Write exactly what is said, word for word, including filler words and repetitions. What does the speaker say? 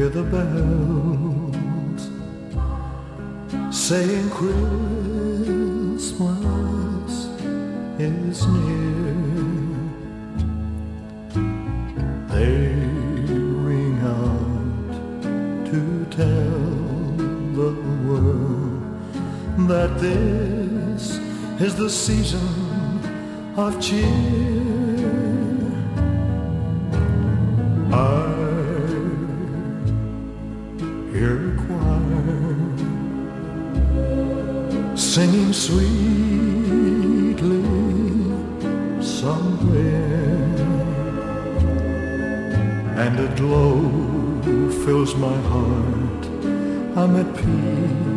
hear the bells saying Christmas is near. They ring out to tell the world that this is the season of cheer. I hear a choir singing sweetly somewhere, and a glow fills my heart. I'm at peace